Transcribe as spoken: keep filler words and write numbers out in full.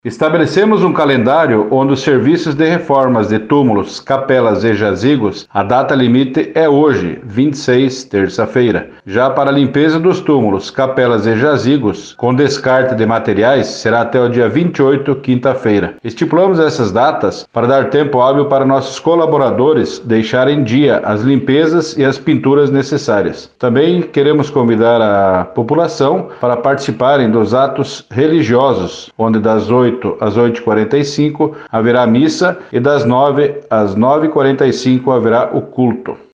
Estabelecemos um calendário onde os serviços de reformas de túmulos, capelas e jazigos, a data limite é hoje, vinte e seis, terça-feira. Já para a limpeza dos túmulos, capelas e jazigos, com descarte de materiais, será até o dia vinte e oito, quinta-feira. Estipulamos essas datas para dar tempo hábil para nossos colaboradores deixarem em dia as limpezas e as pinturas necessárias. Também queremos convidar a população para participarem dos atos religiosos, onde das oito às oito e quarenta e cinco haverá missa e das nove às nove e quarenta e cinco haverá o culto.